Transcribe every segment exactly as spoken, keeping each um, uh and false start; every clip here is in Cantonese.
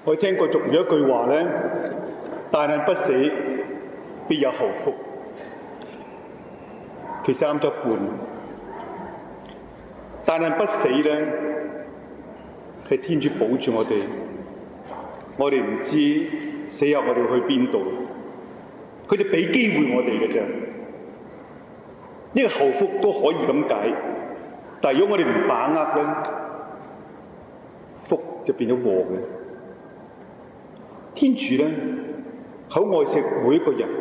我聽過俗語一句話咧，大難不死，必有後福。其實啱咗一半。大難不死咧，係天主保住我哋，我哋唔知死後我哋會去邊度，佢哋俾機會我哋嘅啫。呢個後福都可以咁解，但係如果我哋唔把握咧，福就變咗禍嘅。天主咧好愛惜每一個人，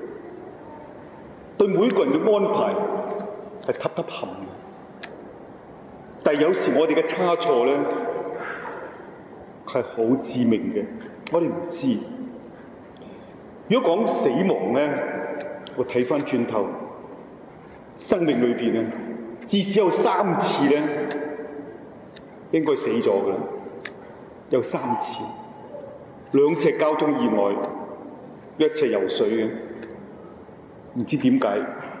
對每一個人嘅安排係凹凹陷嘅。但係有時我哋嘅差錯咧係好致命嘅，我哋唔知。如果講死亡咧，我睇翻轉頭，生命裏邊咧至少有三次咧應該死咗㗎啦，有三次。兩次交通意外，一次游水嘅，唔知點解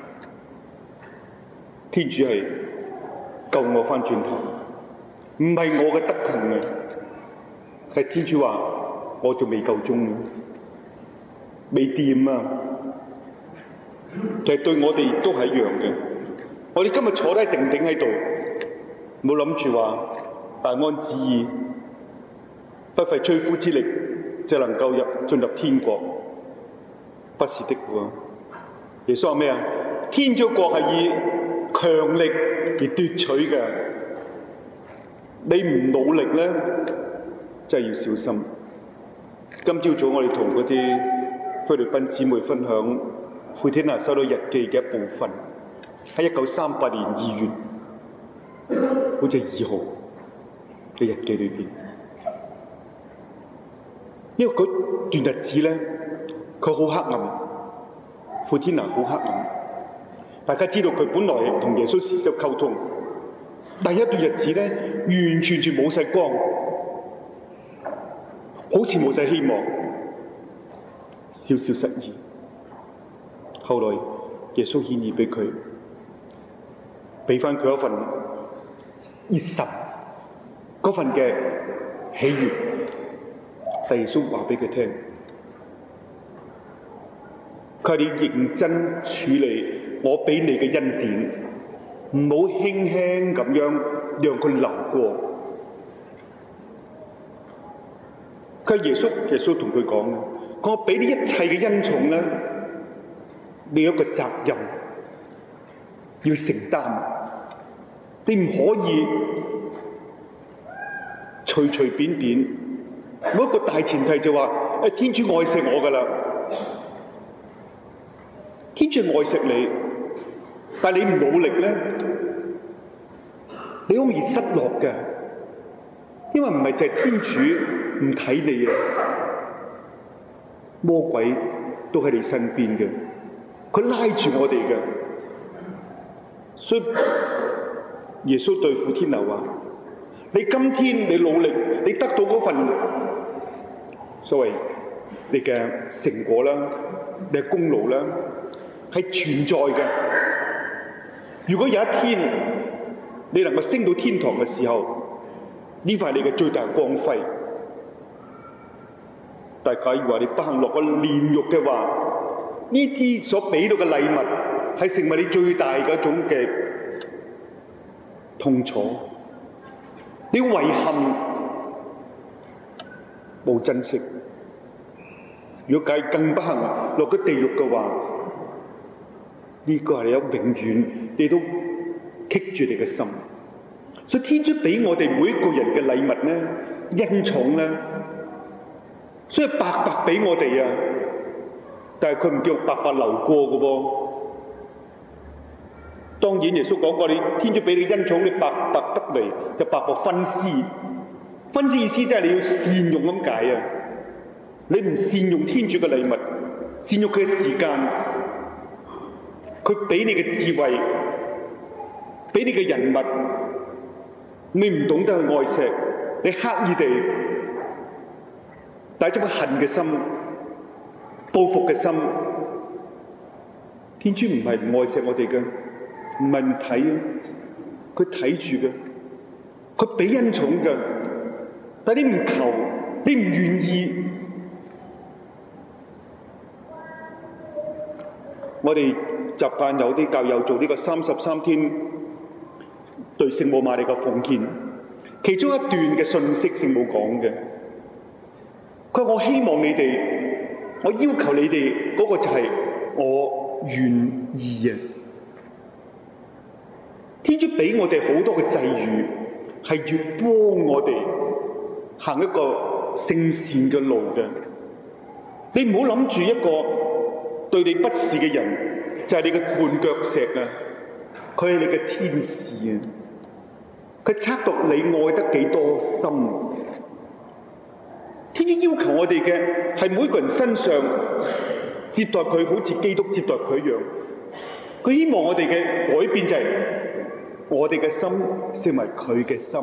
天主係救我翻轉頭，唔係我嘅德行嘅，係天主話我仲未夠鐘，未掂啊！就係、是、對我哋亦都係一樣嘅。我哋今日坐低定定喺度，冇諗住話大安旨意，不費吹灰之力就能夠入進入天國，不是的喎。耶穌話咩啊？天主國係以強力而奪取嘅，你唔努力咧，真係要小心。今朝早我哋同嗰啲菲律賓姊妹分享傅天娜收到日記嘅一部分，喺一九三八年二月，好似二號嘅日記裏邊。因為嗰段日子咧，佢好黑暗，傅天娜好黑暗。大家知道佢本來同耶穌時時溝通，第一段日子咧，完完全全冇晒光，好似冇晒希望，少少失意。後來耶穌顯現俾佢，俾翻佢一份熱忱，嗰份嘅喜悅。但耶穌話俾佢聽，佢話你認真處理我俾你嘅恩典，唔好輕輕咁樣讓佢流過。佢耶穌耶穌同佢講，我俾你一切嘅恩寵咧，你有一個責任要承擔，你唔可以隨隨便便。每一個大前提就話，誒，天主愛錫我噶啦，天主愛錫你，但係你唔努力咧，你好容易失落嘅，因為唔係淨係天主唔睇你啊，魔鬼都喺你身邊嘅，佢拉住我哋嘅，所以耶穌對傅天娜話：你今天你努力，你得到嗰份所謂你嘅成果啦，你嘅功勞啦，係存在嘅。如果有一天你能夠升到天堂嘅時候，呢塊係你嘅最大光輝。但係假如話你不幸落個煉獄嘅話，呢啲所俾到嘅禮物係成為你最大嘅一種嘅痛楚。你遺憾冇珍惜，如果假如更不幸落咗地獄嘅話，呢、這個係你有永遠你都棘住你嘅心。所以天主俾我哋每一個人嘅禮物咧，恩寵咧，所以白白俾我哋啊，但係佢唔叫白白流過嘅噃。當然耶穌講過，你天主俾你恩寵，你白白得嚟就白白分施。分施意思即係你要善用咁解啊！你唔善用天主嘅禮物，善用佢嘅時間，佢俾你嘅智慧，俾你嘅人物，你唔懂得去愛惜，你刻意地帶咗個恨嘅心、報復嘅心。天主唔係唔愛惜我哋嘅。唔係唔睇啊，佢睇住嘅，佢俾恩寵嘅，但係你唔求， 你唔願意。我哋習慣有啲教友做呢個三十三天對聖母瑪利嘅奉獻，其中一段嘅信息聖母講嘅，佢話我希望你哋，我要求你哋嗰個就係我願意啊！天主俾我哋好多嘅際遇，係要幫我哋行一個聖善嘅路嘅。你唔好諗住一個對你不是嘅人就係你嘅絆腳石啊！佢係你嘅天使啊！佢測度你愛得幾多深。天主要求我哋嘅係每個人身上接待佢，好似基督接待佢一樣。佢希望我哋嘅改變就係我哋嘅心成為佢嘅心。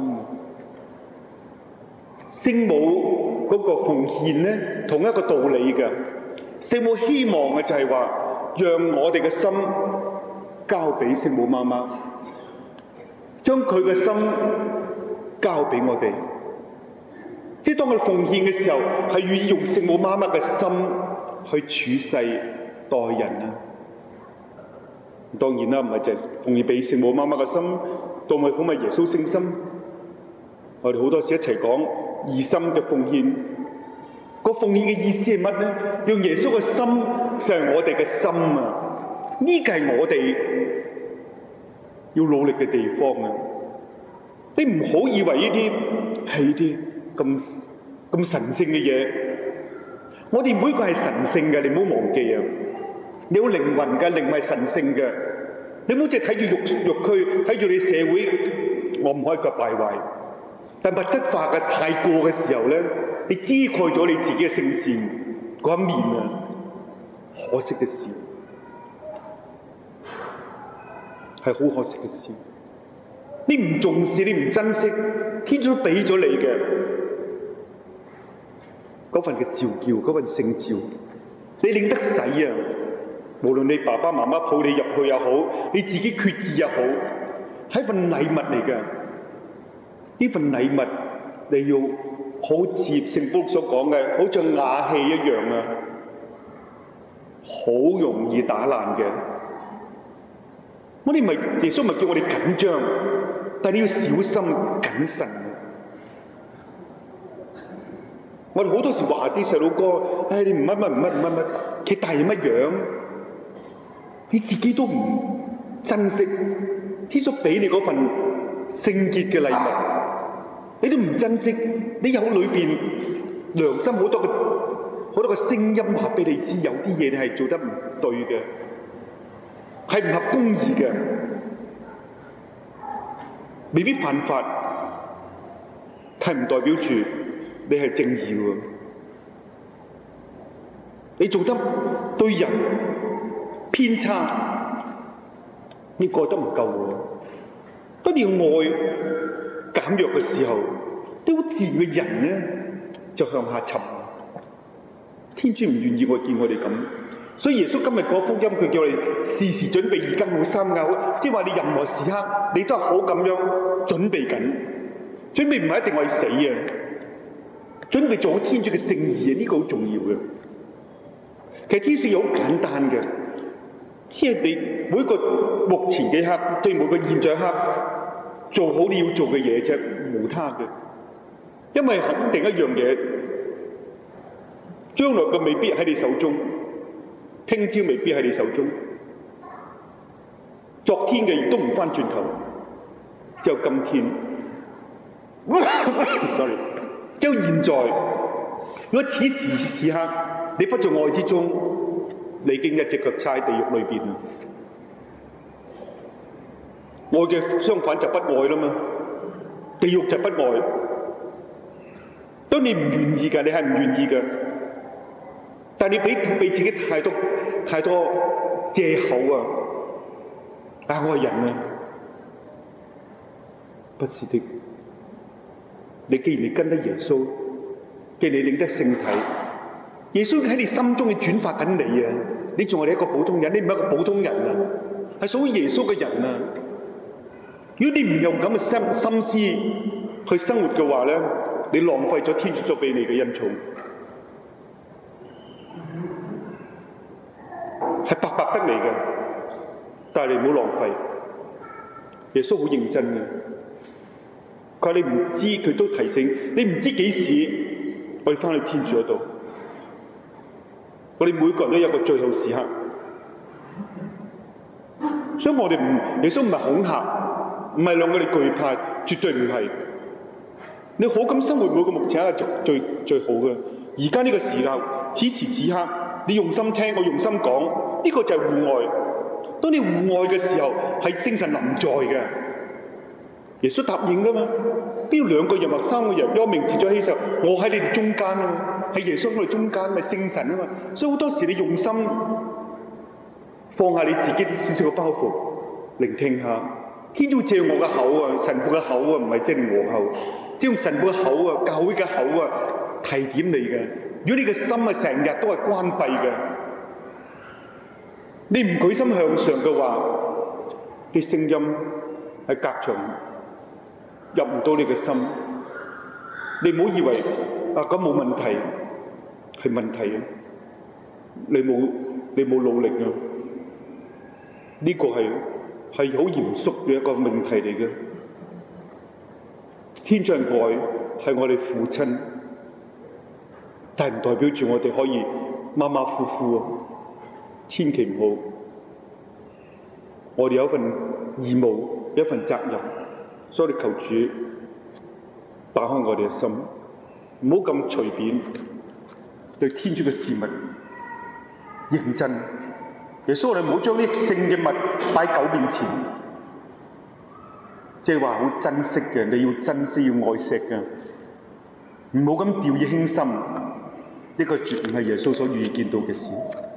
聖母嗰個奉獻咧，同一個道理嘅。聖母希望嘅就係話，讓我哋嘅心交俾聖母媽媽，將佢嘅心交俾我哋。即係當佢奉獻嘅時候，係願意用聖母媽媽嘅心去處世待人啊！當然啦，唔係淨係奉獻俾聖母媽媽嘅心，當咪好咪耶穌聖心。我哋好多時一齊講義心嘅奉獻。個奉獻嘅意思係乜咧？用耶穌嘅心成我哋嘅心啊！呢個係我哋要努力嘅地方啊！你唔好以為呢啲係呢啲咁咁神聖嘅嘢。我哋每個係神聖嘅，你唔好忘記啊！你有靈魂嘅，靈係神聖嘅。你唔好淨係睇住肉肉軀，睇住你社會，我唔可以腳敗壞。但物質化嘅太過嘅時候咧，你遮蓋咗你自己嘅聖善嗰一面啊！可惜嘅事，係好可惜嘅事。你唔重視，你唔珍惜，天主都俾咗你嘅嗰份嘅召叫，嗰份聖召，你領得洗啊！無論你爸爸媽媽抱你入去又好，你自己決志又好，係一份禮物嚟嘅。呢份禮物你要好似聖保祿所講嘅，好似瓦器一樣啊，好容易打爛嘅。我哋咪耶穌咪叫我哋緊張，但係你要小心謹慎。我哋好多時話啲細佬哥，唉、哎，你唔乜乜唔乜唔乜乜，其實係乜樣？你自己都唔珍惜，天主俾你嗰份聖潔嘅禮物。你都唔珍惜，你有裏邊良心好多嘅好多個聲音話俾你知，有啲嘢你係做得唔對嘅，係唔合公義嘅，未必犯法，係唔代表住你係正義喎。你做得對人偏差，你覺得唔夠喎。當你要愛減弱嘅時候，都好自然嘅人咧就向下沉。天主唔願意我見我哋咁，所以耶穌今日嗰福音佢叫我哋時時準備二更好三更好，即係話你任何時刻你都係好咁樣準備緊。準備唔係一定為死啊，準備做好天主嘅聖意啊，呢個好重要嘅。其實天使好簡單嘅，即係你每個目前嘅刻對每個現在刻。做好你要做嘅嘢啫，無他嘅。因為肯定一樣嘢，將來嘅未必喺你手中，聽朝未必喺你手中，昨天嘅亦都唔返轉頭，只有今天。sorry， 只有現在。如果此時此刻你不在愛之中，你已經一隻腳踩地獄裏邊啦。愛嘅相反就不愛啦嘛，地獄就不愛。當你唔願意㗎，你係唔願意㗎，但係你俾俾自己太多太多藉口啊！啊，我係人啊，不是的。你既然你跟得耶穌，既然你領得聖體，耶穌喺你心中嘅轉發緊你啊！你仲係你一個普通人，你唔係一個普通人啊，係屬於耶穌嘅人啊！如果你唔用咁嘅心心思去生活嘅話咧， 你浪費咗天主所俾你嘅恩寵，係白白得嚟嘅，但係你唔好浪費。耶穌好認真嘅，佢話你唔知，佢都提醒你唔知幾時我哋翻去天主嗰度。我哋每個人都有個最後時刻，所以我哋唔，耶穌唔係恐嚇，唔係讓我哋懼怕，絕對唔係。你好咁生活每個目前係最最好嘅。而家呢個時候，此時此刻，你用心聽，我用心講，呢個就係戶外。當你戶外嘅時候，係聖神臨在嘅。耶穌答應噶嘛？邊有兩個人或三個人，有名字在起時候，我喺你哋中間啊，係耶穌喺我哋中間，咪聖神啊嘛。所以好多時你用心放下你自己啲少少嘅包袱，聆聽下。天主借我嘅口啊，神父嘅口啊，唔係即係我口，即係用神父嘅口啊，教會嘅口啊，提點你嘅。如果你嘅心啊成日都係關閉嘅，你唔舉心向上嘅話，啲聲音係隔牆，入唔到你嘅心。你唔好以為啊咁冇問題，係問題啊！你冇你冇努力啊！呢個係係好嚴肅嘅一個命題嚟嘅。天主嘅愛係我哋父親，但係唔代表住我哋可以馬馬虎虎啊！千祈唔好，我哋有一份義務，有一份責任，所以我哋求主打開我哋嘅心，唔好咁隨便對天主嘅事物認真。耶穌，我哋唔好將啲聖嘅物擺喺狗面前，即係話好珍惜嘅，你要珍惜，要愛惜嘅，唔好咁掉以輕心。呢個絕唔係耶穌所預見到嘅事。